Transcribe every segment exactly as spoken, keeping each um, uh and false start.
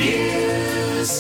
News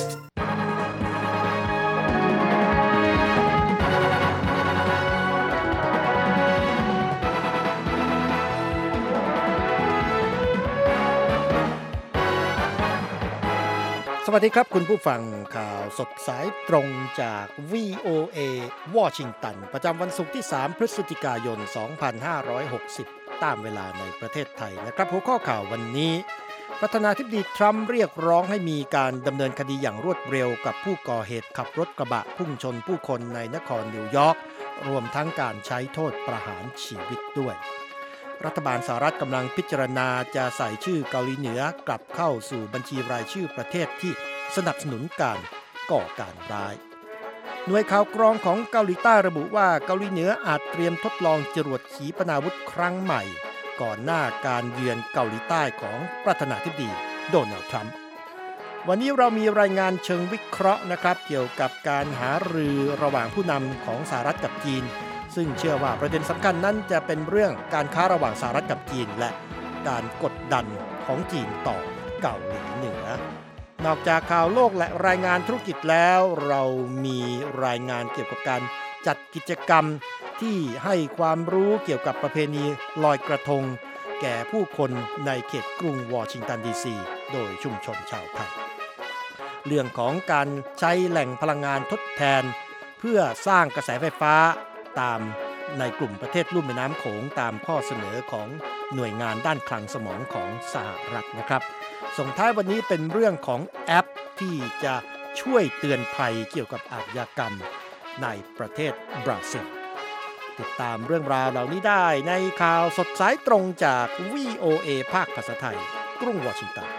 สวัสดีครับคุณผู้ฟังข่าวสดสายตรงจาก วี โอ เอ วอชิงตันประจำวันศุกร์ที่สามพฤศจิกายนสองพันห้าร้อยหกสิบตามเวลาในประเทศไทยนะครับหัวข้อข่าววันนี้ประธานาธิบดีทรัมป์เรียกร้องให้มีการดำเนินคดีอย่างรวดเร็วกับผู้ก่อเหตุขับรถกระบะพุ่งชนผู้คนในนครนิวยอร์กรวมทั้งการใช้โทษประหารชีวิตด้วยรัฐบาลสหรัฐกำลังพิจารณาจะใส่ชื่อเกาหลีเหนือกลับเข้าสู่บัญชีรายชื่อประเทศที่สนับสนุนการก่อการร้ายหน่วยข่าวกรองของเกาหลีใต้ระบุว่าเกาหลีเหนืออาจเตรียมทดลองจรวดขีปนาวุธครั้งใหม่ก่อนหน้าการเยือนเกาหลีใต้ของประธานาธิบดีโดนัลด์ทรัมป์วันนี้เรามีรายงานเชิงวิเคราะห์นะครับเกี่ยวกับการหารือระหว่างผู้นำของสหรัฐกับจีนซึ่งเชื่อว่าประเด็นสำคัญนั้นจะเป็นเรื่องการค้าระหว่างสหรัฐกับจีนและการกดดันของจีนต่อเกาหลีเหนือนอกจากข่าวโลกและรายงานธุรกิจแล้วเรามีรายงานเกี่ยวกับการจัดกิจกรรมที่ให้ความรู้เกี่ยวกับประเพณีลอยกระทงแก่ผู้คนในเขตกรุงวอชิงตันดีซีโดยชุมชนชาวไทยเรื่องของการใช้แหล่งพลังงานทดแทนเพื่อสร้างกระแสไฟฟ้าตามในกลุ่มประเทศลุ่มแม่น้ำโขงตามข้อเสนอของหน่วยงานด้านคลังสมองของสหรัฐนะครับส่งท้ายวันนี้เป็นเรื่องของแอปที่จะช่วยเตือนภัยเกี่ยวกับอาชญากรรมในประเทศบราซิลติดตามเรื่องราวเหล่านี้ได้ในข่าวสดสายตรงจาก วี โอ เอ ภาคภาษาไทยกรุงวอชิงตัน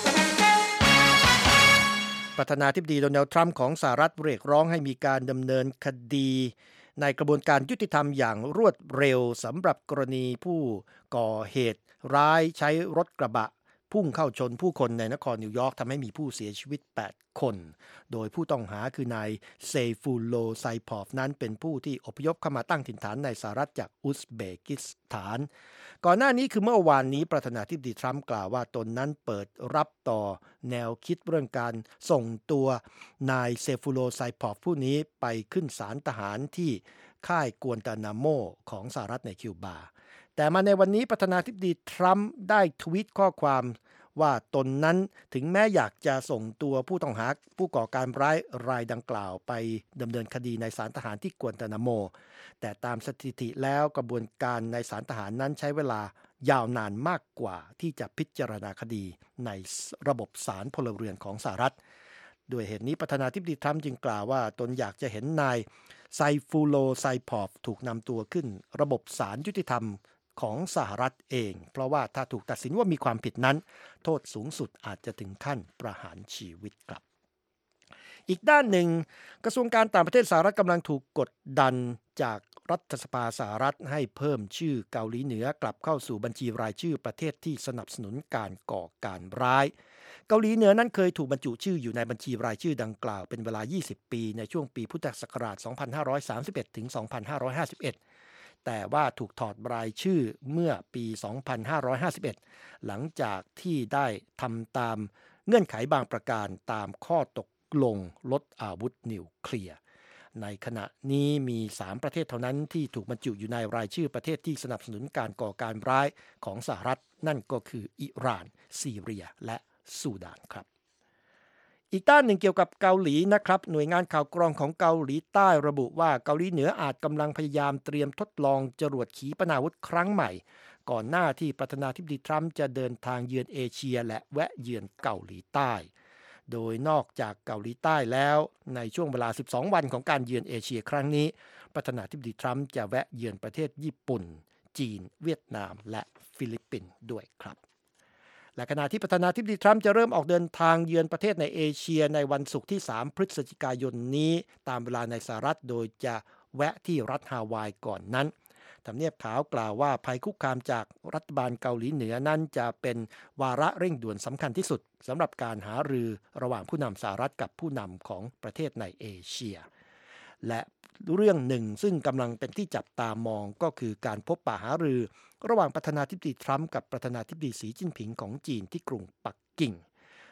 ประธานาธิบดีโดนัลด์ทรัมป์ของสหรัฐเรียกร้องให้มีการดำเนินคดีในกระบวนการยุติธรรมอย่างรวดเร็วสำหรับกรณีผู้ก่อเหตุร้ายใช้รถกระบะพุ่งเข้าชนผู้คนในนครนิวยอร์กทำให้มีผู้เสียชีวิตแปดคนโดยผู้ต้องหาคือนายเซฟูโลไซพอฟนั้นเป็นผู้ที่อพยพเข้ามาตั้งถิ่นฐานในสหรัฐจากอุซเบกิสถานก่อนหน้านี้คือเมื่อวานนี้ประธานาธิบดีทรัมป์กล่าวว่าตนนั้นเปิดรับต่อแนวคิดเรื่องการส่งตัวนายเซฟูโลไซพอฟผู้นี้ไปขึ้นศาลทหารที่ค่ายกวนตานาโมของสหรัฐในคิวบาแต่มาในวันนี้ประธานาธิบดีทรัมป์ได้ทวีตข้อความว่าตนนั้นถึงแม้อยากจะส่งตัวผู้ต้องหาผู้ก่อการร้ายรายดังกล่าวไปดำเนินคดีในศาลทหารที่กวนตานาโมแต่ตามสถิติแล้วกระบวนการในศาลทหารนั้นใช้เวลายาวนานมากกว่าที่จะพิจารณาคดีในระบบศาลพลเรือนของสหรัฐด้วยเหตุนี้ประธานาธิบดีทรัมป์จึงกล่าวว่าตนอยากจะเห็นนายไซฟูโลไซพอฟถูกนำตัวขึ้นระบบศาลยุติธรรมของสหรัฐเองเพราะว่าถ้าถูกตัดสินว่ามีความผิดนั้นโทษสูงสุดอาจจะถึงขั้นประหารชีวิตครับอีกด้านหนึ่งกระทรวงการต่างประเทศสหรัฐกำลังถูกกดดันจากรัฐสภาสหรัฐให้เพิ่มชื่อเกาหลีเหนือกลับเข้าสู่บัญชีรายชื่อประเทศที่สนับสนุนการก่อการร้ายเกาหลีเหนือนั้นเคยถูกบรรจุชื่ออยู่ในบัญชีรายชื่อดังกล่าวเป็นเวลายี่สิบปีในช่วงปีพุทธศักราชสองพันห้าร้อยสามสิบเอ็ดถึงสองพันห้าร้อยห้าสิบเอ็ดแต่ว่าถูกถอดรายชื่อเมื่อปีสองพันห้าร้อยห้าสิบเอ็ดหลังจากที่ได้ทำตามเงื่อนไขบางประการตามข้อตกลงลดอาวุธนิวเคลียร์ในขณะนี้มีสามประเทศเท่านั้นที่ถูกบรรจุอยู่ในรายชื่อประเทศที่สนับสนุนการก่อการร้ายของสหรัฐนั่นก็คืออิหร่านซีเรียและซูดานครับอีกด้านหนึ่งเกี่ยวกับเกาหลีนะครับหน่วยงานข่าวกรองของเกาหลีใต้ระบุว่าเกาหลีเหนืออาจกำลังพยายามเตรียมทดลองจรวดขีปนาวุธครั้งใหม่ก่อนหน้าที่ประธานาธิบดีทรัมป์จะเดินทางเยือนเอเชียและแวะเยือนเกาหลีใต้โดยนอกจากเกาหลีใต้แล้วในช่วงเวลาสิบสองวันของการเยือนเอเชียครั้งนี้ประธานาธิบดีทรัมป์จะแวะเยือนประเทศญี่ปุ่นจีนเวียดนามและฟิลิปปินส์ด้วยครับและขณะที่ประธานาธิบดีทรัมป์จะเริ่มออกเดินทางเยือนประเทศในเอเชียในวันศุกร์ที่สามพฤศจิกายนนี้ตามเวลาในสหรัฐโดยจะแวะที่รัฐฮาวายก่อนนั้นทำเนียบขาวกล่าวว่าภัยคุกคามจากรัฐบาลเกาหลีเหนือนั้นจะเป็นวาระเร่งด่วนสำคัญที่สุดสำหรับการหารือระหว่างผู้นำสหรัฐกับผู้นำของประเทศในเอเชียและเรื่องหนึ่งซึ่งกำลังเป็นที่จับตามองก็คือการพบปะหารือระหว่างประธานาธิบดีทรัมป์กับประธานาธิบดีสีจิ้นผิงของจีนที่กรุงปักกิ่ง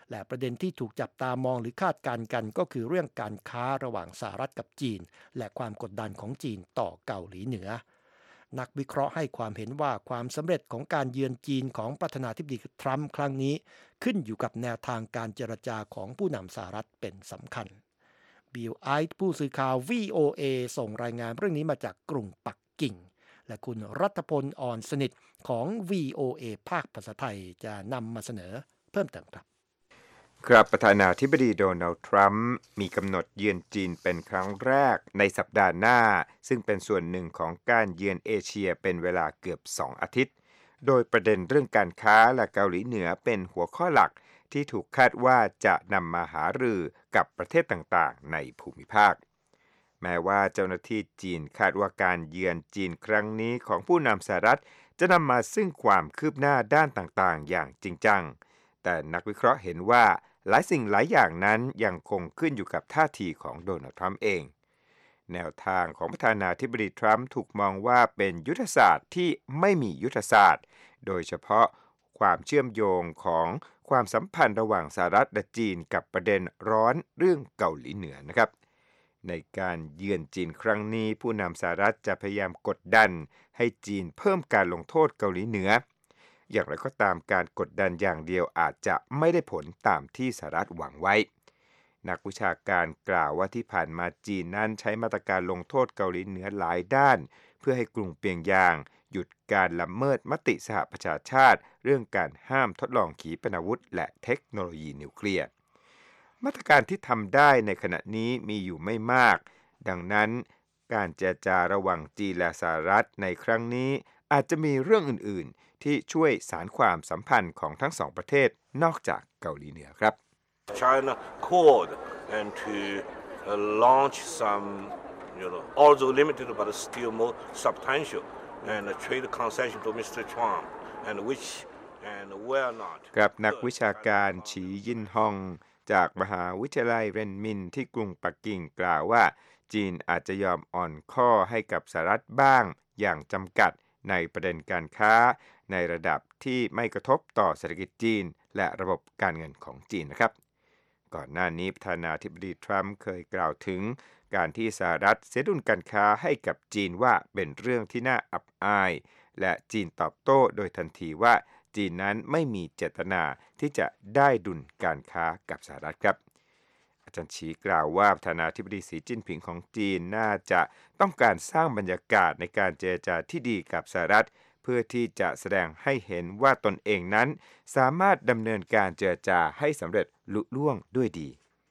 และประเด็นที่ถูกจับตามองหรือคาดการณ์กันก็คือเรื่องการค้าระหว่างสหรัฐกับจีนและความกดดันของจีนต่อเกาหลีเหนือนักวิเคราะห์ให้ความเห็นว่าความสำเร็จของการเยือนจีนของประธานาธิบดีทรัมป์ครั้งนี้ขึ้นอยู่กับแนวทางการเจรจาของผู้นำสหรัฐเป็นสำคัญบิลไอท์ผู้สื่อข่าว วี โอ เอ ส่งรายงานเรื่องนี้มาจากกรุงปักกิ่งและคุณรัฐพลอ่อนสนิทของ วี โอ เอ ภาคภาษาไทยจะนำมาเสนอเพิ่มเติมครับครับประธานาธิบดีโดนัลด์ทรัมป์มีกำหนดเยือนจีนเป็นครั้งแรกในสัปดาห์หน้าซึ่งเป็นส่วนหนึ่งของการเยือนเอเชียเป็นเวลาเกือบสองอาทิตย์โดยประเด็นเรื่องการค้าและเกาหลีเหนือเป็นหัวข้อหลักที่ถูกคาดว่าจะนำมาหารือกับประเทศต่างๆในภูมิภาคแม้ว่าเจ้าหน้าที่จีนคาดว่าการเยือนจีนครั้งนี้ของผู้นำสหรัฐจะนำมาซึ่งความคืบหน้าด้านต่างๆอย่างจริงจังแต่นักวิเคราะห์เห็นว่าหลายสิ่งหลายอย่างนั้นยังคงขึ้นอยู่กับท่าทีของโดนัลด์ทรัมป์เองแนวทางของประธานาธิบดีทรัมป์ถูกมองว่าเป็นยุทธศาสตร์ที่ไม่มียุทธศาสตร์โดยเฉพาะความเชื่อมโยงของความสัมพันธ์ระหว่างสหรัฐและจีนกับประเด็นร้อนเรื่องเกาหลีเหนือนะครับในการเยือนจีนครั้งนี้ผู้นำสหรัฐจะพยายามกดดันให้จีนเพิ่มการลงโทษเกาหลีเหนืออย่างไรก็ตามการกดดันอย่างเดียวอาจจะไม่ได้ผลตามที่สหรัฐหวังไว้นักวิชาการกล่าวว่าที่ผ่านมาจีนนั้นใช้มาตรการลงโทษเกาหลีเหนือหลายด้านเพื่อให้กรุงเปียงยางหยุดการละเมิดมติสหประชาชาติเรื่องการห้ามทดลองขีปนาวุธและเทคโนโลยีนิวเคลียร์มาตรการที่ทำได้ในขณะนี้มีอยู่ไม่มากดังนั้นการเจรจาระหว่างจีนและสหรัฐในครั้งนี้อาจจะมีเรื่องอื่นๆที่ช่วยสานความสัมพันธ์ของทั้งสองประเทศนอกจากเกาหลีเหนือครับ China called and to uh, launch some, you know, although limited but still more substantial and a trade concession to มิสเตอร์ Trump and which and were not กับนักวิชาการฉียินฮองจากมหาวิทยาลัยเรนมินที่กรุงปักกิ่งกล่าวว่าจีนอาจจะยอมอ่อนข้อให้กับสหรัฐบ้างอย่างจำกัดในประเด็นการค้าในระดับที่ไม่กระทบต่อเศรษฐกิจจีนและระบบการเงินของจีนนะครับก่อนหน้านี้ประธานาธิบดีทรัมป์เคยกล่าวถึงการที่สหรัฐเสียดุลการค้าให้กับจีนว่าเป็นเรื่องที่น่าอับอายและจีนตอบโต้โดยทันทีว่าจีนนั้นไม่มีเจตนาที่จะได้ดุลการค้ากับสหรัฐครับอาจารย์ฉีกล่าวว่าประธานาธิบดีสีจิ้นผิงของจีนน่าจะต้องการสร้างบรรยากาศในการเจรจาที่ดีกับสหรัฐเพื่อที่จะแสดงให้เห็นว่าตนเองนั้นสามารถดำเนินการเจรจาให้สำเร็จลุล่วงด้วยดี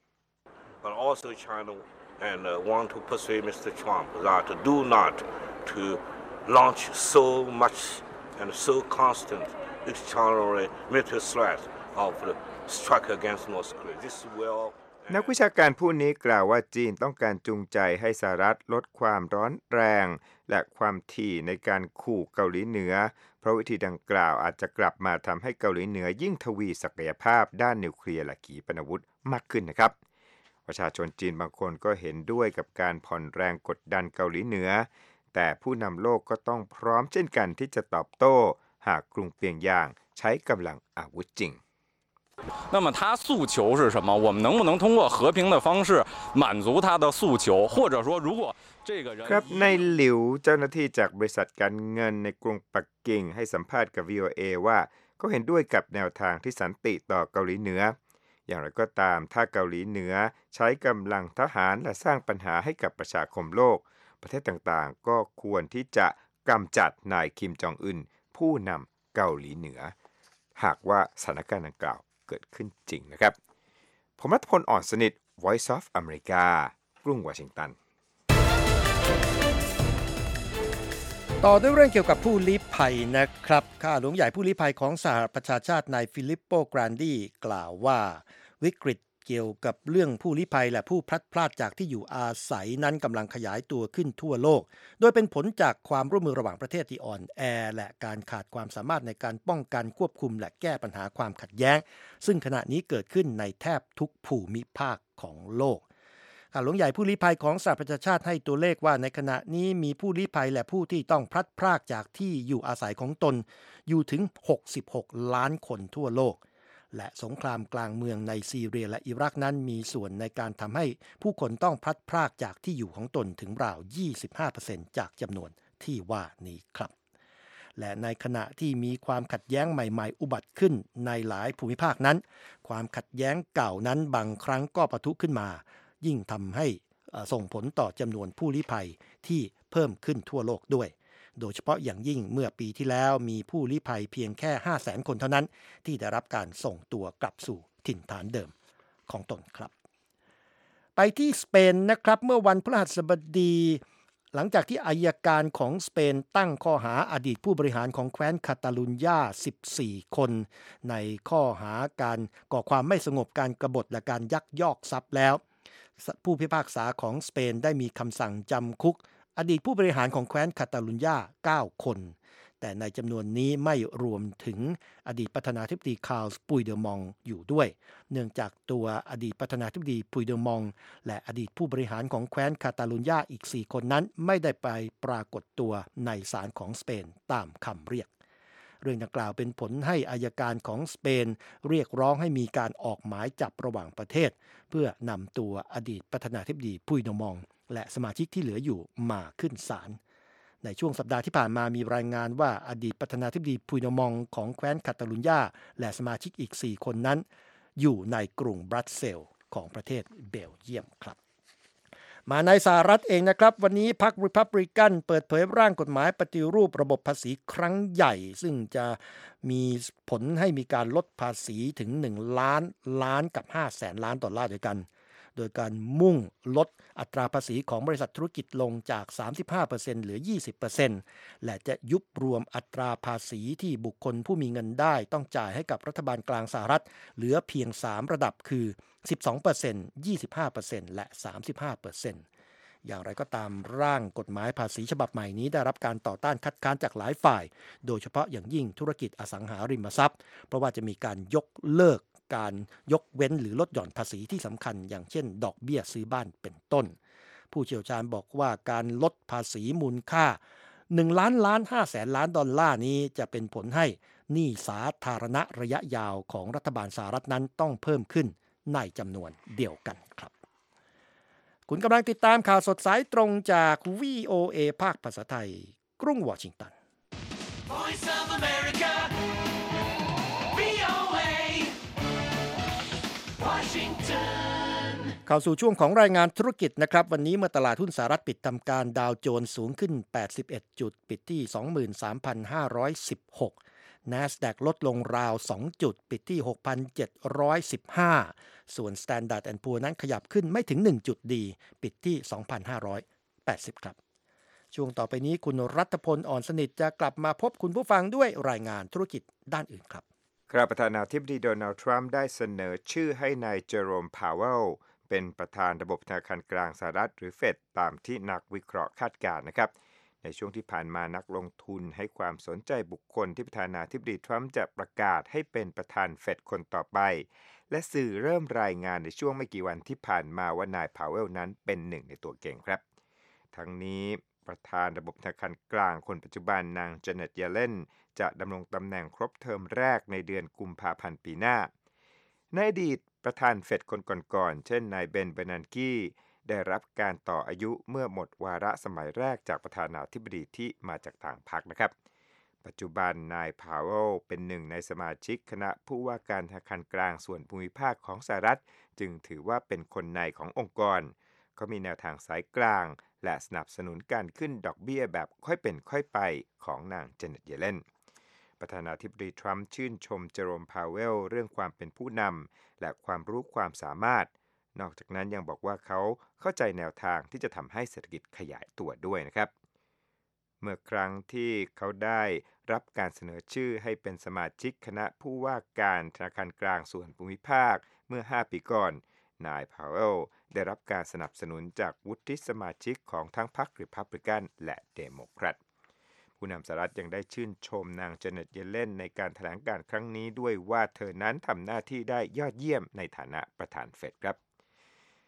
But also China and uh, want to persuade มิสเตอร์ Trump that do not to launch so much and so constant extraordinary military threat of the strike against North Korea. This will นักวิชาการผู้นี้กล่าวว่าจีนต้องการจูงใจให้สหรัฐลดความร้อนแรงและความถี่ในการขู่เกาหลีเหนือเพราะวิธีดังกล่าวอาจจะกลับมาทำให้เกาหลีเหนือยิ่งทวีศักยภาพด้านนิวเคลียร์และขีปนาวุธมากขึ้นนะครับประชาชนจีนบางคนก็เห็นด้วยกับการผ่อนแรงกดดันเกาหลีเหนือแต่ผู้นำโลกก็ต้องพร้อมเช่นกันที่จะตอบโต้หากกรุงเปียงยางใช้กำลังอาวุธจริง那么他诉求是什么？我们能不能通过和平的方式满足他的诉求？或者说，如果这个人ครับในหลิวเจ้าหน้าที่จากบริษัทการเงินในกรุงปักกิ่งให้สัมภาษณ์กับ วี โอ เอ ว่าก็เห็นด้วยกับแนวทางที่สันติต่อเกาหลีเหนืออย่างไรก็ตามถ้าเกาหลีเหนือใช้กำลังทหารและสร้างปัญหาให้กับประชาคมโลกประเทศต่างๆก็ควรที่จะกำจัดนายคิมจองอึนผู้นำเกาหลีเหนือหากว่าสถานการณ์ดังกล่าวเกิดขึ้นจริงนะครับผมรัฐพลอ่อนสนิท Voice of America กรุงวอชิงตันต่อด้วยเรื่องเกี่ยวกับผู้ลี้ภัยนะครับข้าหลวงใหญ่ผู้ลี้ภัยของสหประชาชาตินายฟิลิปโปกรานดีกล่าวว่าวิกฤตเกี่ยวกับเรื่องผู้ลี้ภัยและผู้พลัดพรากจากที่อยู่อาศัยนั้นกำลังขยายตัวขึ้นทั่วโลกโดยเป็นผลจากความร่วมมือระหว่างประเทศที่อ่อนแอและการขาดความสามารถในการป้องกันควบคุมและแก้ปัญหาความขัดแย้งซึ่งขณะนี้เกิดขึ้นในแทบทุกภูมิภาคของโลกข้าหลวงใหญ่ผู้ลี้ภัยของสหประชาชาติให้ตัวเลขว่าในขณะนี้มีผู้ลี้ภัยและผู้ที่ต้องพลัดพรากจากที่อยู่อาศัยของตนอยู่ถึงหกสิบหกล้านคนทั่วโลกและสงครามกลางเมืองในซีเรียและอิรักนั้นมีส่วนในการทำให้ผู้คนต้องพลัดพรากจากที่อยู่ของตนถึงราว ยี่สิบห้าเปอร์เซ็นต์ จากจำนวนที่ว่านี้ครับและในขณะที่มีความขัดแย้งใหม่ๆอุบัติขึ้นในหลายภูมิภาคนั้นความขัดแย้งเก่านั้นบางครั้งก็ปะทุขึ้นมายิ่งทำให้ส่งผลต่อจำนวนผู้ลี้ภัยที่เพิ่มขึ้นทั่วโลกด้วยโดยเฉพาะอย่างยิ่งเมื่อปีที่แล้วมีผู้ลี้ภัยเพียงแค่ ห้าแสน คนเท่านั้นที่ได้รับการส่งตัวกลับสู่ถิ่นฐานเดิมของตนครับไปที่สเปนนะครับเมื่อวันพฤหัสบดีหลังจากที่อัยการของสเปนตั้งข้อหาอดีตผู้บริหารของแคว้นคาตาลุญญาสิบสี่คนในข้อหาการก่อความไม่สงบการกบฏและการยักยอกทรัพย์แล้วผู้พิพากษาของสเปนได้มีคำสั่งจำคุกอดีตผู้บริหารของแคว้นคาตาลุญญาเก้าคนแต่ในจำนวนนี้ไม่รวมถึงอดีตประธานาธิบดีคาร์ลส์ปุยเดอมองอยู่ด้วยเนื่องจากตัวอดีตประธานาธิบดีปุยเดอมองและอดีตผู้บริหารของแคว้นคาตาลุญญาอีกสี่คนนั้นไม่ได้ไปปรากฏตัวในศาลของสเปนตามคำเรียกเรื่องดังกล่าวเป็นผลให้อัยการของสเปนเรียกร้องให้มีการออกหมายจับระหว่างประเทศเพื่อนำตัวอดีตประธานาธิบดีปุยเดอมองและสมาชิกที่เหลืออยู่มาขึ้นศาลในช่วงสัปดาห์ที่ผ่านมามีรายงานว่าอดีตประธานาธิบดีปุยเดอมองของแคว้นคาตาลุญญาและสมาชิกอีกสี่คนนั้นอยู่ในกรุงบรัสเซลส์ของประเทศเบลเยียมครับมาในสหรัฐเองนะครับวันนี้พรรครีพับลิกันเปิดเผยร่างกฎหมายปฏิรูประบบภาษีครั้งใหญ่ซึ่งจะมีผลให้มีการลดภาษีถึงหนึ่งล้านล้านกับห้าแสนล้านดอลลาร์ด้วยกันโดยการมุ่งลดอัตราภาษีของบริษัทธุรกิจลงจาก สามสิบห้าเปอร์เซ็นต์ เหลือ ยี่สิบเปอร์เซ็นต์ และจะยุบรวมอัตราภาษีที่บุคคลผู้มีเงินได้ต้องจ่ายให้กับรัฐบาลกลางสหรัฐเหลือเพียงสามระดับคือ สิบสองเปอร์เซ็นต์ ยี่สิบห้าเปอร์เซ็นต์ และ สามสิบห้าเปอร์เซ็นต์ อย่างไรก็ตามร่างกฎหมายภาษีฉบับใหม่นี้ได้รับการต่อต้านคัดค้านจากหลายฝ่ายโดยเฉพาะอย่างยิ่งธุรกิจอสังหาริมทรัพย์เพราะว่าจะมีการยกเลิกการยกเว้นหรือลดหย่อนภาษีที่สำคัญอย่างเช่นดอกเบี้ยซื้อบ้านเป็นต้นผู้เชี่ยวชาญบอกว่าการลดภาษีมูลค่าหนึ่งล้านล้านห้าแสนล้านดอลลาร์นี้จะเป็นผลให้หนี้สาธารณะระยะยาวของรัฐบาลสหรัฐนั้นต้องเพิ่มขึ้นในจำนวนเดียวกันครับคุณกำลังติดตามข่าวสดสายตรงจาก วี โอ เอ ภาคภาษาไทยกรุงวอชิงตัน Voice of America วี โอ เอ Washington เข้าสู่ช่วงของรายงานธุรกิจนะครับวันนี้เมื่อตลาดหุ้นสหรัฐปิดทำการดาวโจนส์สูงขึ้นแปดสิบเอ็ดจุดปิดที่ สองหมื่นสามพันห้าร้อยสิบหก NASDAQ ลดลงราวสองจุดปิดที่ หกพันเจ็ดร้อยสิบห้า ส่วน Standard แอนด์ Poor's นั้นขยับขึ้นไม่ถึงหนึ่งจุดดีปิดที่ สองพันห้าร้อยแปดสิบ ครับช่วงต่อไปนี้คุณรัฐพลอ่อนสนิทจะกลับมาพบคุณผู้ฟังด้วยรายงานธุรกิจด้านอื่นครับครับประธานาธิบดีโดนัลด์ทรัมป์ได้เสนอชื่อให้นายเจอโรมพาวเวลเป็นประธานระบบธนาคารกลางสหรัฐหรือเฟดตามที่นักวิเคราะห์คาดการณ์นะครับในช่วงที่ผ่านมานักลงทุนให้ความสนใจบุคคลที่ประธานาธิบดีทรัมป์จะประกาศให้เป็นประธานเฟดคนต่อไปและสื่อเริ่มรายงานในช่วงไม่กี่วันที่ผ่านมาว่านายพาวเวลนั้นเป็นหนึ่งในตัวเก่งครับทั้งนี้ประธานระบบธนาคารกลางคนปัจจุบันนางเจเน็ต เยเลนจะดำรงตำแหน่งครบเทอมแรกในเดือนกุมภาพันธ์ปีหน้าในอดีตประธานเฟดคนก่อนๆเช่นนายเบน เบอร์นันกี้ได้รับการต่ออายุเมื่อหมดวาระสมัยแรกจากประธานาธิบดีที่มาจากต่างพรรคนะครับปัจจุบันนายพาวเวลเป็นหนึ่งในสมาชิกคณะผู้ว่าการธนาคารกลางส่วนภูมิภาคของสหรัฐจึงถือว่าเป็นคนในขององค์กรเขามีแนวทางสายกลางและสนับสนุนการขึ้นดอกเบี้ยแบบค่อยเป็นค่อยไปของนางเจเน็ต เยเลนประธานาธิบดีทรัมป์ชื่นชมเจอโรม พาวเวลเรื่องความเป็นผู้นำและความรู้ความสามารถนอกจากนั้นยังบอกว่าเขาเข้าใจแนวทางที่จะทำให้เศรษฐกิจขยายตัวด้วยนะครับเมื่อครั้งที่เขาได้รับการเสนอชื่อให้เป็นสมาชิกคณะผู้ว่าการธนาคารกลางส่วนภูมิภาคเมื่อห้าปีก่อนนายพาวเวลได้รับการสนับสนุนจากวุฒิสมาชิกของทั้งพรรครีพับลิกันและเดโมแครตผู้นำสหรัฐยังได้ชื่นชมนางเจเน็ต เยเลนในการแถลงการครั้งนี้ด้วยว่าเธอนั้นทำหน้าที่ได้ยอดเยี่ยมในฐานะประธานเฟดครับ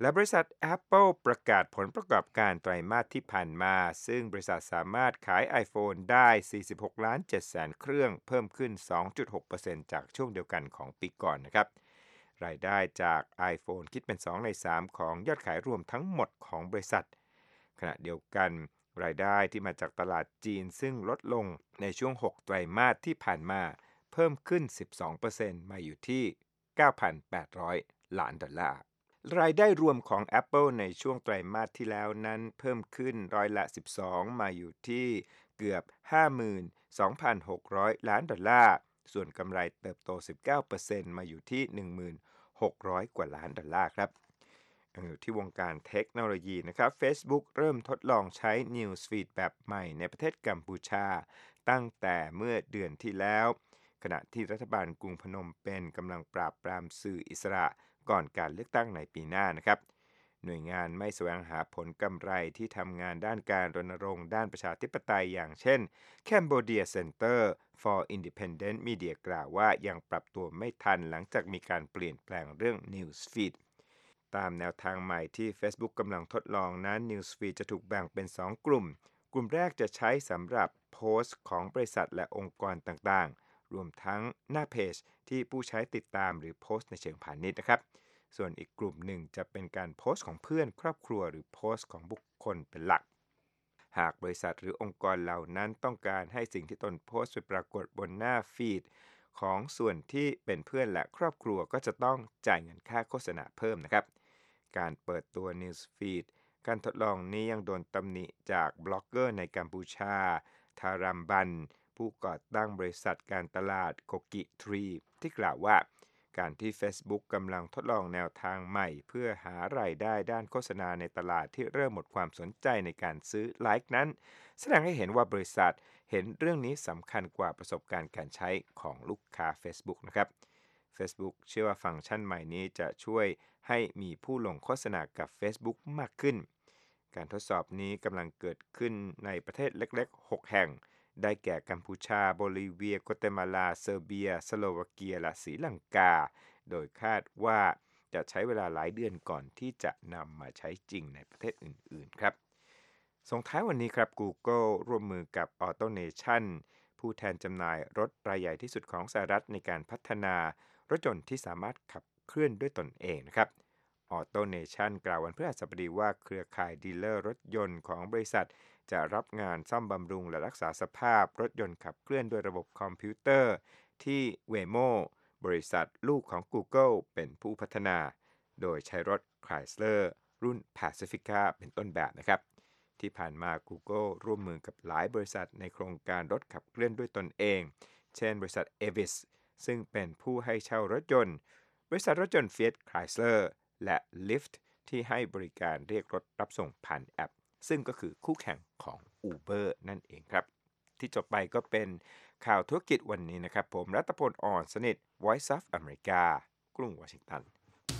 และบริษัท Apple ประกาศผลประกอบการไตรมาสที่ผ่านมาซึ่งบริษัทสามารถขาย iPhone ได้ สี่สิบหกล้านเจ็ดแสน เครื่องเพิ่มขึ้น สองจุดหกเปอร์เซ็นต์ จากช่วงเดียวกันของปีก่อนนะครับรายได้จาก iPhone คิดเป็นสองในสามของยอดขายรวมทั้งหมดของบริษัทขณะเดียวกันรายได้ที่มาจากตลาดจีนซึ่งลดลงในช่วงหกไตรมาสที่ผ่านมาเพิ่มขึ้น สิบสองเปอร์เซ็นต์ มาอยู่ที่ เก้าพันแปดร้อย ล้านดอลลาร์รายได้รวมของ Apple ในช่วงไตรมาสที่แล้วนั้นเพิ่มขึ้นร้อยละสิบสองมาอยู่ที่เกือบ ห้าหมื่นสองพันหกร้อย ล้านดอลลาร์ส่วนกำไรเติบโต สิบเก้าเปอร์เซ็นต์ มาอยู่ที่ หนึ่งหมื่นหกร้อย กว่าล้านดอลลาร์ครับอยู่ที่วงการเทคโนโลยีนะครับ Facebook เริ่มทดลองใช้ News Feed แบบใหม่ในประเทศกัมพูชาตั้งแต่เมื่อเดือนที่แล้วขณะที่รัฐบาลกรุงพนมเปญกำลังปราบปรามสื่ออิสระก่อนการเลือกตั้งในปีหน้านะครับหน่วยงานไม่แสวงหาผลกำไรที่ทำงานด้านการรณรงค์ด้านประชาธิปไตยอย่างเช่น Cambodia Center for Independent Media กล่าวว่ายังปรับตัวไม่ทันหลังจากมีการเปลี่ยนแปลงเรื่อง News Feed ตามแนวทางใหม่ที่ Facebook กำลังทดลองนั้น News Feed จะถูกแบ่งเป็น สอง กลุ่มกลุ่มแรกจะใช้สำหรับโพสต์ของบริษัทและองค์กรต่างๆรวมทั้งหน้าเพจที่ผู้ใช้ติดตามหรือโพสต์ในเชิงพาณิชย์นะครับส่วนอีกกลุ่มหนึ่งจะเป็นการโพสต์ของเพื่อนครอบครัวหรือโพสต์ของบุคคลเป็นหลักหากบริษัทหรือองค์กรเหล่านั้นต้องการให้สิ่งที่ตนโพสต์ไปปรากฏบนหน้าฟีดของส่วนที่เป็นเพื่อนและครอบครัวก็จะต้องจ่ายเงินค่าโฆษณาเพิ่มนะครับการเปิดตัว News Feed การทดลองนี้ยังโดนตำหนิจากบล็อกเกอร์ในกัมพูชาทารัมบันผู้ก่อตั้งบริษัทการตลาดโกกิทรีที่กล่าวว่าการที่ Facebook กำลังทดลองแนวทางใหม่เพื่อหารายได้ด้านโฆษณาในตลาดที่เริ่มหมดความสนใจในการซื้อไลค์นั้นแสดงให้เห็นว่าบริษัทเห็นเรื่องนี้สำคัญกว่าประสบการณ์การใช้ของลูกค้า Facebook นะครับ Facebook เชื่อว่าฟังก์ชันใหม่นี้จะช่วยให้มีผู้ลงโฆษณากับ Facebook มากขึ้นการทดสอบนี้กำลังเกิดขึ้นในประเทศเล็กๆหกแห่งได้แก่กัมพูชาโบลิเวียกัวเตมาลาเซอร์เบียสโลวาเกียและศรีลังกาโดยคาดว่าจะใช้เวลาหลายเดือนก่อนที่จะนำมาใช้จริงในประเทศอื่นๆครับส่งท้ายวันนี้ครับ Google ร่วมมือกับ AutoNation ผู้แทนจำหน่ายรถรายใหญ่ที่สุดของสหรัฐในการพัฒนารถยนต์ที่สามารถขับเคลื่อนด้วยตนเองนะครับ AutoNation กล่าววันพฤหัสบดีว่าเครือข่ายดีลเลอร์รถยนต์ของบริษัทจะรับงานซ่อมบำรุงและรักษาสภาพรถยนต์ขับเคลื่อนด้วยระบบคอมพิวเตอร์ที่ Waymo บริษัทลูกของ Google เป็นผู้พัฒนาโดยใช้รถ Chrysler รุ่น Pacifica เป็นต้นแบบนะครับที่ผ่านมา Google ร่วมมือกับหลายบริษัทในโครงการรถขับเคลื่อนด้วยตนเองเช่นบริษัท Avis ซึ่งเป็นผู้ให้เช่ารถยนต์บริษัทรถยนต์ Fiat Chrysler และ Lyft ที่ให้บริการเรียกรถรับส่งผ่านแอปซึ่งก็คือคู่แข่งของ Uber นั่นเองครับที่จบไปก็เป็นข่าวธุรกิจวันนี้นะครับผมรัตพล อ่อนสนิท Voice of America กรุงวอชิงตัน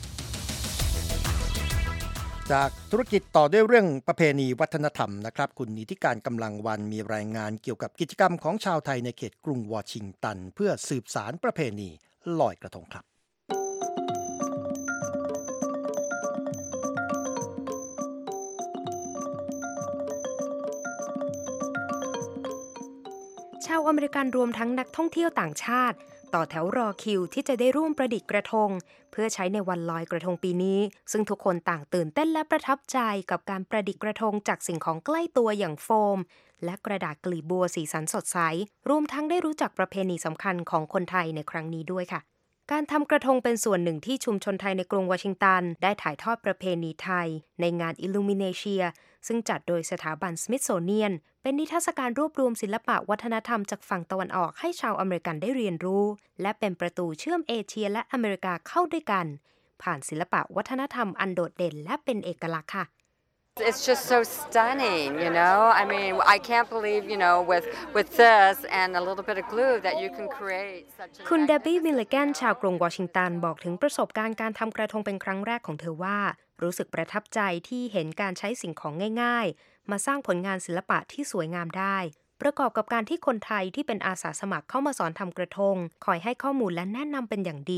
จากธุรกิจต่อด้วยเรื่องประเพณีวัฒนธรรมนะครับคุณนิติการกำลังวันมีรายงานเกี่ยวกับกิจกรรมของชาวไทยในเขตกรุงวอชิงตันเพื่อสืบสานประเพณีลอยกระทงครับชาวอเมริกันรวมทั้งนักท่องเที่ยวต่างชาติต่อแถวรอคิวที่จะได้ร่วมประดิษฐ์กระทงเพื่อใช้ในวันลอยกระทงปีนี้ซึ่งทุกคนต่างตื่นเต้นและประทับใจกับการประดิษฐ์กระทงจากสิ่งของใกล้ตัวอย่างโฟมและกระดาษกลีบบัวสีสันสดใสรวมทั้งได้รู้จักประเพณีสำคัญของคนไทยในครั้งนี้ด้วยค่ะการทำกระทงเป็นส่วนหนึ่งที่ชุมชนไทยในกรุงวอชิงตันได้ถ่ายทอดประเพณีไทยในงาน Illuminatia ซึ่งจัดโดยสถาบัน Smithsonian เป็นนิทรรศการรวบรวมศิลปะวัฒนธรรมจากฝั่งตะวันออกให้ชาวอเมริกันได้เรียนรู้และเป็นประตูเชื่อมเอเชียและอเมริกาเข้าด้วยกันผ่านศิลปะวัฒนธรรมอันโดดเด่นและเป็นเอกลักษณ์ค่ะ It's just so stunning, you know. I mean, I can't believe, you know, with with this and a little bit of glue that you can create such a คุณเดบบี้มิลลิแกนชาวกรุงวอชิงตันบอกถึงประสบการณ์การทำกระทงเป็นครั้งแรกของเธอว่ารู้สึกประทับใจที่เห็นการใช้สิ่งของง่ายๆมาสร้างผลงานศิลปะที่สวยงามได้ประกอบกับการที่คนไทยที่เป็นอาสาสมัครเข้ามาสอนทำกระทงคอยให้ข้อมูลและแนะนำเป็นอย่างดี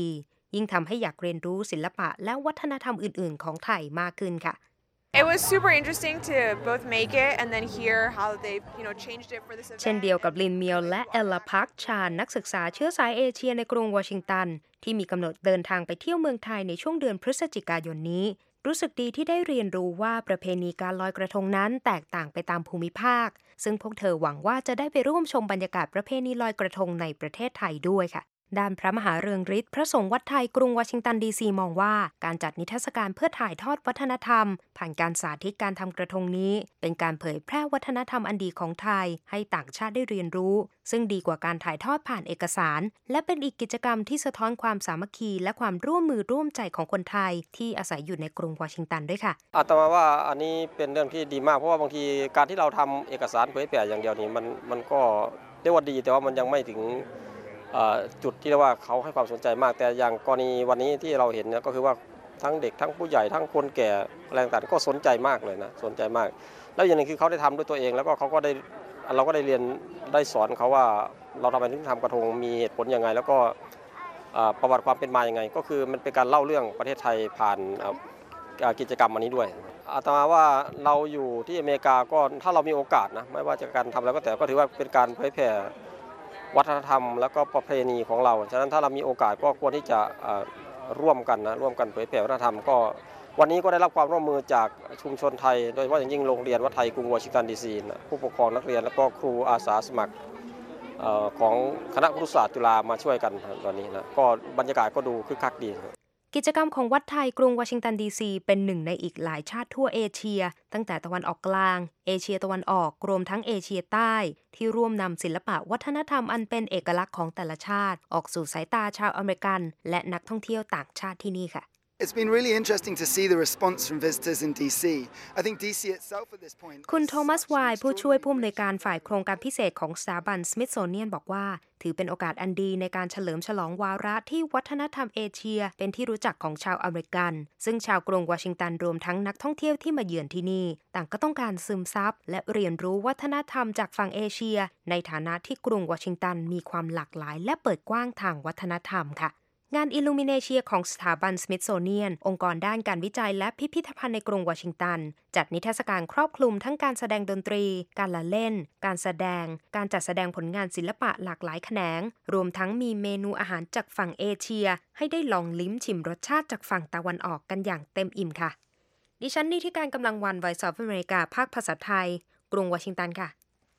ยิ่งทำให้อยากเรียนรู้ศิลปะและวัฒนธรรมอื่นๆของไทยมากขึ้นค่ะ It was super interesting to both make it and then hear how they, you know, changed it for this event. เช่นเดียวกับลินเมียวและเอลลาพักชาญนักศึกษาเชื้อสายเอเชียในกรุงวอชิงตันที่มีกำหนดเดินทางไปเที่ยวเมืองไทยในช่วงเดือนพฤศจิกายนนี้รู้สึกดีที่ได้เรียนรู้ว่าประเพณีการลอยกระทงนั้นแตกต่างไปตามภูมิภาคซึ่งพวกเธอหวังว่าจะได้ไปร่วมชมบรรยากาศประเพณีลอยกระทงในประเทศไทยด้วยค่ะด้านพระมหาเรืองฤทธิ์พระสงฆ์วัดไทยกรุงวอชิงตันดีซีมองว่าการจัดนิทรรศการเพื่อถ่ายทอดวัฒนธรรมผ่านการสาธิตการทำกระทงนี้เป็นการเผยแพร่วัฒนธรรมอันดีของไทยให้ต่างชาติได้เรียนรู้ซึ่งดีกว่าการถ่ายทอดผ่านเอกสารและเป็นอีกกิจกรรมที่สะท้อนความสามัคคีและความร่วมมือร่วมใจของคนไทยที่อาศัยอยู่ในกรุงวอชิงตันด้วยค่ะอาตมาว่าอันนี้เป็นเรื่องที่ดีมากเพราะว่าบางทีการที่เราทำเอกสารเผยแพร่อย่างเดียวนี้มันมันก็เรียกว่าดีแต่ว่ามันยังไม่ถึงจุดที่เรียกว่าเขาให้ความสนใจมากแต่อย่างกรณีวันนี้ที่เราเห็นเนี่ยก็คือว่าทั้งเด็กทั้งผู้ใหญ่ทั้งคนแก่อะไรต่างๆก็สนใจมากเลยนะสนใจมากแล้วอย่างนึงคือเขาได้ทำด้วยตัวเองแล้วก็เขาก็ได้เราก็ได้เรียนได้สอนเขาว่าเราทำไมถึงทำกระทงมีเหตุผลยังไงแล้วก็ประวัติความเป็นมายังไงก็คือมันเป็นการเล่าเรื่องประเทศไทยผ่านกิจกรรมอันนี้ด้วยอาตมาว่าเราอยู่ที่อเมริกาก็ถ้าเรามีโอกาสนะไม่ว่าจะการทำแล้วก็แต่ก็ถือว่าเป็นการเผยแพร่วัฒนธรรมแล้วก็ประเพณีของเราฉะนั้นถ้าเรามีโอกาสก็ควรที่จะร่วมกันนะร่วมกันเผยแพร่วัฒนธรรมก็วันนี้ก็ได้รับความร่วมมือจากชุมชนไทยโดยเฉพาะอย่างยิ่งโรงเรียนวัดไทยกรุงวอชิงตันดีซีผู้ปกครองนักเรียนและก็ครูอาสาสมัครของคณะครุศาสตร์จุฬามาช่วยกันตอนนี้นะก็บรรยากาศก็ดูคึกคักดีกิจกรรมของวัดไทยกรุงวอชิงตันดีซีเป็นหนึ่งในอีกหลายชาติทั่วเอเชียตั้งแต่ตะวันออกกลางเอเชียตะวันออกรวมทั้งเอเชียใต้ที่ร่วมนำศิลปะวัฒนธรรมอันเป็นเอกลักษณ์ของแต่ละชาติออกสู่สายตาชาวอเมริกันและนักท่องเที่ยวต่างชาติที่นี่ค่ะ It's been really interesting to see the response from visitors in ดี ซี I think ดี ซี itself at this point คุณโทมัสไวน์ผู้ช่วยผู้อำนวยการฝ่ายโครงการพิเศษของสถาบัน Smithsonian บอกว่าถือเป็นโอกาสอันดีในการเฉลิมฉลองวาระที่วัฒนธรรมเอเชียเป็นที่รู้จักของชาวอเมริกันซึ่งชาวกรุงวอชิงตันรวมทั้งนักท่องเที่ยวที่มาเยือนที่นี่ต่างก็ต้องการซึมซับและเรียนรู้วัฒนธรรมจากฝั่งเอเชียในฐานะที่กรุงวอชิงตันมีความหลากหลายและเปิดกว้างทางวัฒนธรรมค่ะงาน Illuminatia ของสถาบัน Smithsonian องค์กรด้านการวิจัยและพิพิธภัณฑ์ในกรุงวอชิงตันจัดนิทรรศการครอบคลุมทั้งการแสดงดนตรีการละเล่นการแสดงการจัดแสดงผลงานศิลปะหลากหลายแขนงรวมทั้งมีเมนูอาหารจากฝั่งเอเชียให้ได้ลองลิ้มชิมรสชาติจากฝั่งตะวันออกกันอย่างเต็มอิ่มค่ะดิฉันนิติการกำลังวัน Voice of America ภาคภาษาไทยกรุงวอชิงตันค่ะ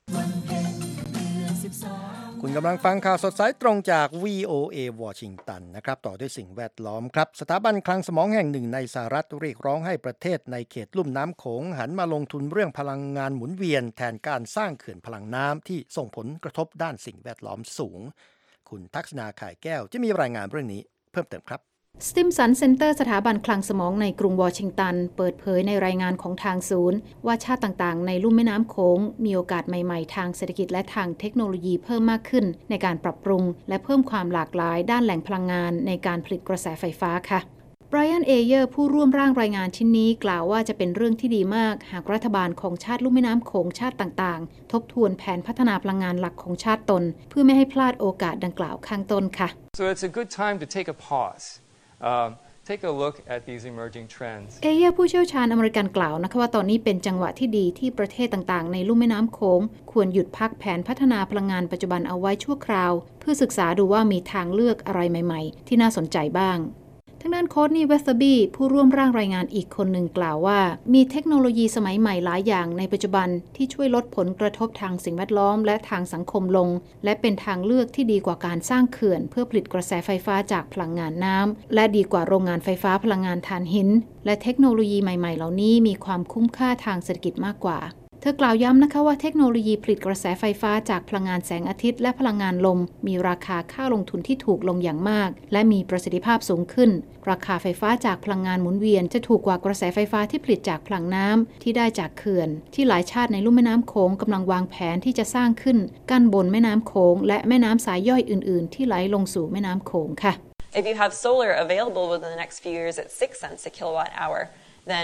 คุณกำลังฟังข่าวสดสายตรงจาก วี โอ เอ วอชิงตันนะครับต่อด้วยสิ่งแวดล้อมครับสถาบันคลังสมองแห่งหนึ่งในสหรัฐเรียกร้องให้ประเทศในเขตลุ่มน้ำโขงหันมาลงทุนเรื่องพลังงานหมุนเวียนแทนการสร้างเขื่อนพลังน้ำที่ส่งผลกระทบด้านสิ่งแวดล้อมสูงคุณทักษณาข่ายแก้วจะมีรายงานเรื่องนี้เพิ่มเติมครับสติมสันเซ็นเตอร์สถาบันคลังสมองในกรุงวอชิงตันเปิดเผยในรายงานของทางศูนย์ว่าชาติต่างๆในลุ่มแม่น้ำโขงมีโอกาสใหม่ๆทางเศรษฐกิจและทางเทคโนโลยีเพิ่มมากขึ้นในการปรับปรุงและเพิ่มความหลากหลายด้านแหล่งพลังงานในการผลิตกระแสไฟฟ้าค่ะไบรอัน เอเยอร์ผู้ร่วมร่างรายงานชิ้นนี้กล่าวว่าจะเป็นเรื่องที่ดีมากหากรัฐบาลของชาติลุ่มแม่น้ำโขงชาติต่างๆทบทวนแผนพัฒนาพลังงานหลักของชาติตนเพื่อไม่ให้พลาดโอกาสดังกล่าวข้างต้นค่ะ So it's a good time to take a pause. Um, Take a look at these emerging trends. เอเยอร์ผู้เชี่ยวชาญอเมริกันกล่าวนะคะว่าตอนนี้เป็นจังหวะที่ดีที่ประเทศต่างๆในลุ่มแม่น้ำโขงควรหยุดพักแผนพัฒนาพลังงานปัจจุบันเอาไว้ชั่วคราวเพื่อศึกษาดูว่ามีทางเลือกอะไรใหม่ๆที่น่าสนใจบ้างทางด้านโคดนี่เวสเทอร์บี้ผู้ร่วมร่างรายงานอีกคนหนึ่งกล่าวว่ามีเทคโนโลยีสมัยใหม่หลายอย่างในปัจจุบันที่ช่วยลดผลกระทบทางสิ่งแวดล้อมและทางสังคมลงและเป็นทางเลือกที่ดีกว่าการสร้างเขื่อนเพื่อผลิตกระแสไฟฟ้าจากพลังงานน้ำและดีกว่าโรงงานไฟฟ้าพลังงานถ่านหินและเทคโนโลยีใหม่ๆเหล่านี้มีความคุ้มค่าทางเศรษฐกิจมากกว่าเธอกล่าวย้ำนะคะว่าเทคโนโลยีผลิตกระแสไฟฟ้าจากพลังงานแสงอาทิตย์และพลังงานลมมีราคาค่าลงทุนที่ถูกลงอย่างมากและมีประสิทธิภาพสูงขึ้นราคาไฟฟ้าจากพลังงานหมุนเวียนจะถูกกว่ากระแสไฟฟ้าที่ผลิตจากพลังน้ำที่ได้จากเขื่อนที่หลายชาติในลุ่มแม่น้ำโขงกำลังวางแผนที่จะสร้างขึ้นกั้นบนแม่น้ำโขงและแม่น้ำสายย่อยอื่นๆที่ไหลลงสู่แม่น้ำโขงค่ะ If you have solar available within the next few years at six cents a kilowatt hour then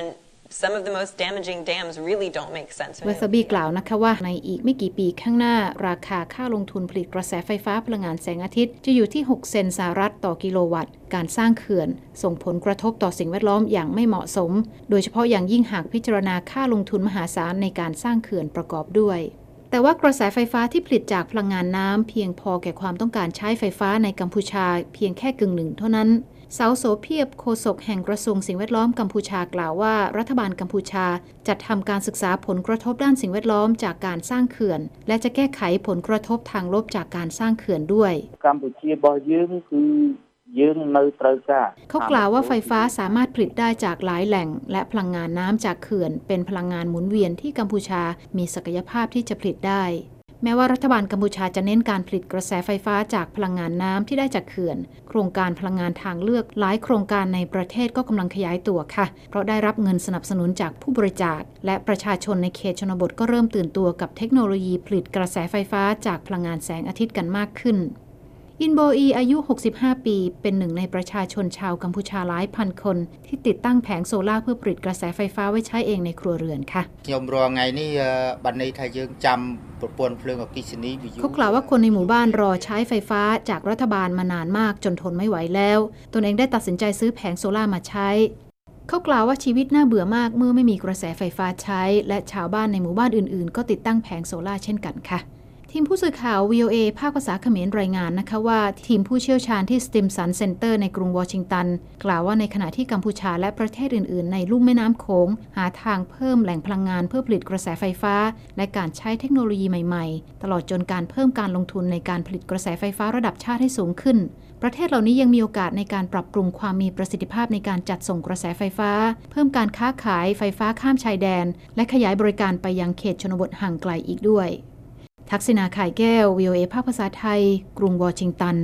Some of the most damaging dams really don't make sense. วาซาบิกล่าวนะคะว่าในอีกไม่กี่ปีข้างหน้าราคาค่าลงทุนผลิตกระแสไฟฟ้าพลังงานแสงอาทิตย์จะอยู่ที่หกเซนต์สหรัฐต่อกิโลวัตต์การสร้างเขื่อนส่งผลกระทบต่อสิ่งแวดล้อมอย่างไม่เหมาะสมโดยเฉพาะอย่างยิ่งหากพิจารณาค่าลงทุนมหาศาลในการสร้างเขื่อนประกอบด้วยแต่ว่ากระแสไฟฟ้าที่ผลิตจากพลังงานน้ำเพียงพอแก่ความต้องการใช้ไฟฟ้าในกัมพูชาเพียงแค่กึ่งหนึ่งเท่านั้นเสาโสเพียบโฆษกแห่งกระทรวงสิ่งแวดล้อมกัมพูชากล่าวว่ารัฐบาลกัมพูชาจัดทำการศึกษาผลกระทบด้านสิ่งแวดล้อมจากการสร้างเขื่อนและจะแก้ไขผลกระทบทางลบจากการสร้างเขื่อนด้วยกัมพูชาบ่យើងគឺយើងនៅត្រូវការเขากล่าวว่าไฟฟ้าสามารถผลิตได้จากหลายแหล่งและพลังงานน้ำจากเขื่อนเป็นพลังงานหมุนเวียนที่กัมพูชามีศักยภาพที่จะผลิตได้แม้ว่ารัฐบาลกัมพูชาจะเน้นการผลิตกระแสไฟฟ้าจากพลังงานน้ำที่ได้จากเขื่อนโครงการพลังงานทางเลือกหลายโครงการในประเทศก็กำลังขยายตัวค่ะเพราะได้รับเงินสนับสนุนจากผู้บริจาคและประชาชนในเขตชนบทก็เริ่มตื่นตัวกับเทคโนโลยีผลิตกระแสไฟฟ้าจากพลังงานแสงอาทิตย์กันมากขึ้นอินโบอีอายุหกสิบห้าปีเป็นหนึ่งในประชาชนชาวกัมพูชาหลายพันคนที่ติดตั้งแผงโซล่าเพื่อผลิตกระแสไฟฟ้าไว้ใช้เองในครัวเรือนค่ะខ្ញុំរងថ្ងៃនេះบัดนี้ថាយើងចាំប្រព័ន្ធភ្លើងអគ្គិសនីវិទ្យុเขากล่าวว่าคนในหมู่บ้านรอใช้ไฟฟ้าจากรัฐบาลมานานมากจนทนไม่ไหวแล้วตนเองได้ตัดสินใจซื้อแผงโซล่ามาใช้เขากล่าวว่าชีวิตน่าเบื่อมากเมื่อไม่มีกระแสไฟฟ้าใช้และชาวบ้านในหมู่บ้านอื่นๆก็ติดตั้งแผงโซล่าเช่นกันค่ะทีมผู้สื่อข่าว วี โอ เอ ภาคภาษาเขมรรายงานนะคะว่าทีมผู้เชี่ยวชาญที่ Stimson Center ในกรุงวอชิงตันกล่าวว่าในขณะที่กัมพูชาและประเทศอื่นๆในลุ่มแม่น้ำโขงหาทางเพิ่มแหล่งพลังงานเพื่อผลิตกระแสไฟฟ้าและการใช้เทคโนโลยีใหม่ๆตลอดจนการเพิ่มการลงทุนในการผลิตกระแสไฟฟ้าระดับชาติให้สูงขึ้นประเทศเหล่านี้ยังมีโอกาสในการปรับปรุงความมีประสิทธิภาพในการจัดส่งกระแสไฟฟ้าเพิ่มการค้าขายไฟฟ้าข้ามชายแดนและขยายบริการไปยังเขตชนบทห่างไกลอีกด้วยทักษิณา ข่ายแก้ว วี โอ เอ ภาคภาษาไทยกรุงวอชิงตัน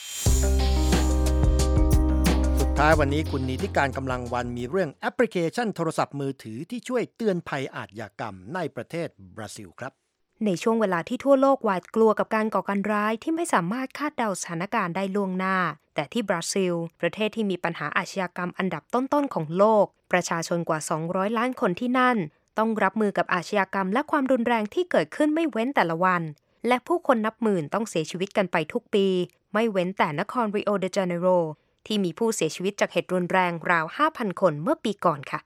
สุดท้ายวันนี้คุณนิติการกำลังวันมีเรื่องแอปพลิเคชันโทรศัพท์มือถือที่ช่วยเตือนภัยอาชญากรรมในประเทศบราซิลครับในช่วงเวลาที่ทั่วโลกหวาดกลัวกับการก่อการร้ายที่ไม่สามารถคาดเดาสถานการณ์ได้ล่วงหน้าแต่ที่บราซิลประเทศที่มีปัญหาอาชญากรรมอันดับต้นๆของโลกประชาชนกว่าสองร้อยล้านคนที่นั่นต้องรับมือกับอาชญากรรมและความรุนแรงที่เกิดขึ้นไม่เว้นแต่ละวันและผู้คนนับหมื่นต้องเสียชีวิตกันไปทุกปีไม่เว้นแต่นครริโอเดจาเนโรที่มีผู้เสียชีวิตจากเหตุรุนแรงราว ห้าพัน คนเมื่อปีก่อนค่ะ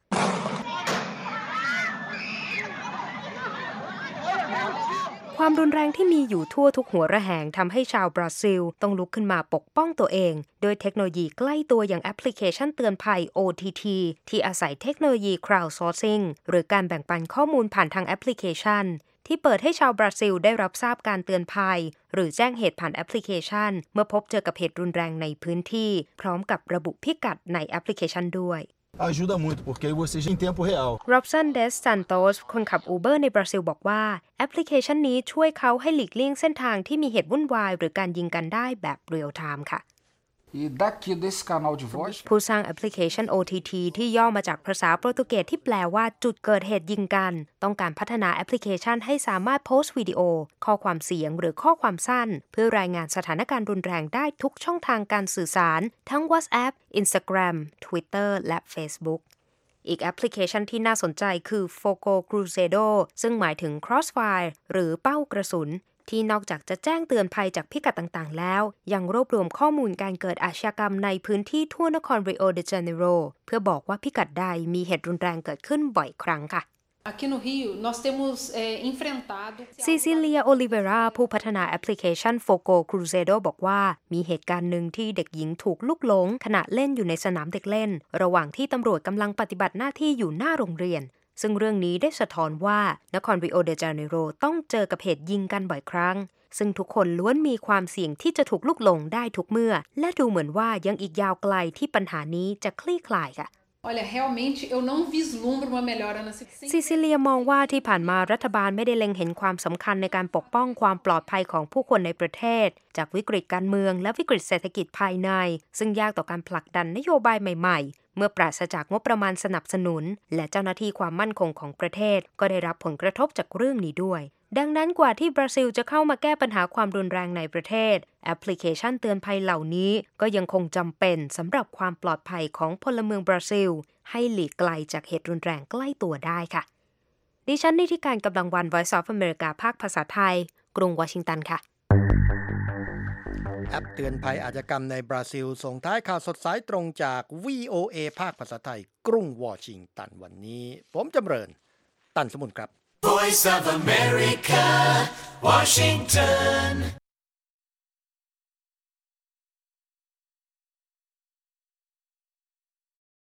ความรุนแรงที่มีอยู่ทั่วทุกหัวระแหงทำให้ชาวบราซิลต้องลุกขึ้นมาปกป้องตัวเองโดยเทคโนโลยีใกล้ตัวอย่างแอปพลิเคชันเตือนภัย โอ ที ที ที่อาศัยเทคโนโลยี crowdsourcing หรือการแบ่งปันข้อมูลผ่านทางแอปพลิเคชันที่เปิดให้ชาวบราซิลได้รับทราบการเตือนภัยหรือแจ้งเหตุผ่านแอปพลิเคชันเมื่อพบเจอกับเหตุรุนแรงในพื้นที่พร้อมกับระบุพิกัดในแอปพลิเคชันด้วย ajuda muito porque aí você em tempo real Robson Des Santos คนขับ Uber ในบราซิลบอกว่าแอปพลิเคชันนี้ช่วยเขาให้หลีกเลี่ยงเส้นทางที่มีเหตุวุ่นวายหรือการยิงกันได้แบบเรียลไทม์ค่ะ E daqui desse canal de voz ผู้สร้างแอปพลิเคชัน โอ ที ที ที่ย่อมาจากภาษาโปรตุเกสที่แปลว่าจุดเกิดเหตุยิงกันต้องการพัฒนาแอปพลิเคชันให้สามารถโพสต์วิดีโอข้อความเสียงหรือข้อความสั้นเพื่อรายงานสถานการณ์รุนแรงได้ทุกช่องทางการสื่อสารทั้ง WhatsApp Instagram Twitter และ Facebook อีกแอปพลิเคชันที่น่าสนใจคือ Fogo Cruzado ซึ่งหมายถึง Crossfire หรือเป้ากระสุนที่นอกจากจะแจ้งเตือนภัยจากพิกัดต่างๆแล้วยังรวบรวมข้อมูลการเกิดอาชญากรรมในพื้นที่ทั่วนครริโอเดจาเนโรเพื่อบอกว่าพิกัดใดมีเหตุรุนแรงเกิดขึ้นบ่อยครั้งค่ะ Aqui no Rio nós temos enfrentado ซิซิเลียโอลิเวราผู้พัฒนาแอปพลิเคชัน Fogo Cruzado บอกว่ามีเหตุการณ์หนึ่งที่เด็กหญิงถูกลุกหลงขณะเล่นอยู่ในสนามเด็กเล่นระหว่างที่ตำรวจกำลังปฏิบัติหน้าที่อยู่หน้าโรงเรียนซึ่งเรื่องนี้ได้สะท้อนว่านครริโอเดจาเนโรต้องเจอกับเหตุยิงกันบ่อยครั้งซึ่งทุกคนล้วนมีความเสี่ยงที่จะถูกลุกหลงได้ทุกเมื่อและดูเหมือนว่ายังอีกยาวไกลที่ปัญหานี้จะคลี่คลายค่ะ Olha, realmente eu não vislumbro uma melhora na segurança. ซิซิเลียมองว่าที่ผ่านมารัฐบาลไม่ได้เล็งเห็นความสำคัญในการปกป้องความปลอดภัยของผู้คนในประเทศจากวิกฤตการเมืองและวิกฤตเศรษฐกิจภายในซึ่งยากต่อการผลักดันนโยบายใหม่ๆเมื่อปราศจากงบประมาณสนับสนุนและเจ้าหน้าที่ความมั่นคงของประเทศก็ได้รับผลกระทบจากเรื่องนี้ด้วยดังนั้นกว่าที่บราซิลจะเข้ามาแก้ปัญหาความรุนแรงในประเทศแอปพลิเคชันเตือนภัยเหล่านี้ก็ยังคงจำเป็นสำหรับความปลอดภัยของพลเมืองบราซิลให้หลีกไกลจากเหตุรุนแรงใกล้ตัวได้ค่ะดิฉันนิติการกำลังวัน Voice of America ภาคภาษาไทยกรุงวอชิงตันค่ะแอปเตือนภัยอาชญากรรมในบราซิลส่งท้ายข่าวสดสายตรงจาก วี โอ เอ ภาคภาษาไทยกรุงวอชิงตันวันนี้ผมจำเริญตันสมุนครับ Voice of America, Washington